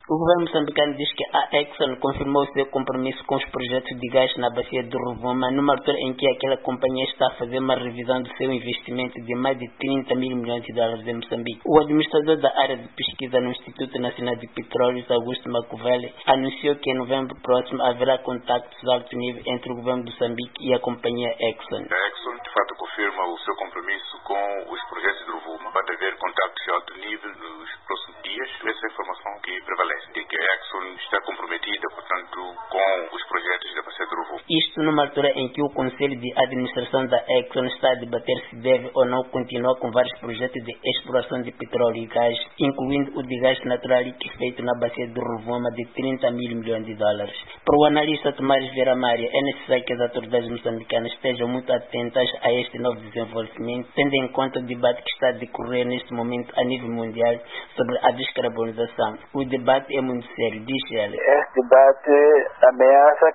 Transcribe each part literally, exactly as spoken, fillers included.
O governo moçambicano diz que a Exxon confirmou seu compromisso com os projetos de gás na bacia do Rovuma, numa altura em que aquela companhia está a fazer uma revisão do seu investimento de mais de trinta mil milhões de dólares em Moçambique. O administrador da área de pesquisa no Instituto Nacional de Petróleos, Augusto Macovele, anunciou que em novembro próximo haverá contactos de alto nível entre o governo de Moçambique e a companhia Exxon. A Exxon, de fato, confirma o seu compromisso com os projetos do Rovuma. Vai haver contactos de alto nível nos próximos dias. Essa é a informação que prevalece, de que a Exxon está comprometida, portanto, com os projetos da bacia do Rovuma. Isto numa altura em que o Conselho de Administração da Exxon está a debater se deve ou não continuar com vários projetos de exploração de petróleo e gás, incluindo o de gás natural liquefeito na bacia do Rovuma de trinta mil milhões de dólares. Para o analista Tomás Vieira Maria, é necessário que as autoridades moçambicanas estejam muito atentas a este novo desenvolvimento, tendo em conta o debate que está a decorrer neste momento a nível mundial sobre a descarbonização. O debate é muito sério, diz ele. Este debate ameaça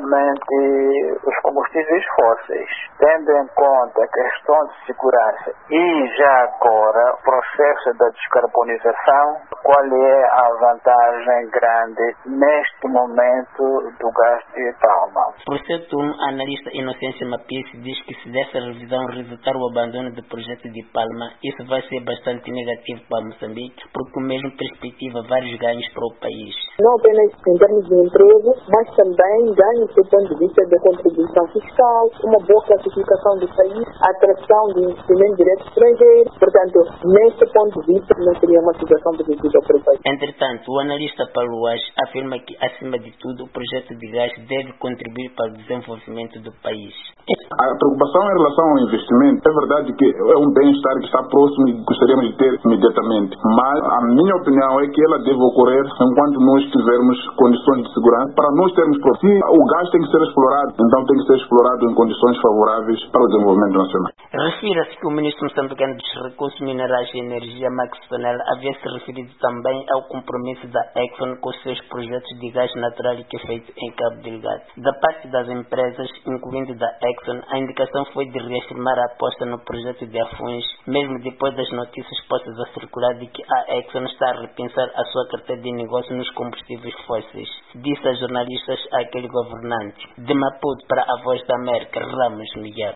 claramente os combustíveis fósseis, tendo em conta a questão de segurança e já agora o processo da descarbonização. Qual é a vantagem grande neste momento do gás de Palma? Por seu turno, a analista Inocência Mapice diz que se dessa revisão resultar o abandono do projeto de Palma, isso vai ser bastante negativo para Moçambique, porque o mesmo perspectiva vários ganhos para o país. Não apenas em termos de emprego, mas também ganhos do ponto de vista da contribuição fiscal, uma boa classificação do país, atração de investimento direto estrangeiro. Portanto, neste ponto de vista, não seria uma situação positiva para o país. Entretanto, o analista Paulo Wach afirma que, acima de tudo, o projeto de gás deve contribuir para o desenvolvimento do país. A preocupação em relação ao investimento, é verdade que é um bem-estar que está próximo e gostaríamos de ter imediatamente, mas a minha opinião é que ela deve ocorrer enquanto nós tivermos condições de segurança. Para nós termos profit, o gás tem que ser explorado, então tem que ser explorado em condições favoráveis para o desenvolvimento nacional. Refira-se que o ministro moçambicano dos Recursos Minerais e Energia, Max Fanel, havia se referido também ao compromisso da Exxon com os seus projetos de gás natural liquefeito em Cabo Delgado. Da parte das empresas, incluindo da Exxon, a indicação foi de reafirmar a aposta no projeto de Afuns, mesmo depois das notícias postas a circular de que a Exxon está a repensar a sua carteira de negócio nos combustíveis fósseis, disse a jornalistas aquele governante. De Maputo para a Voz da América, Ramos Miguel.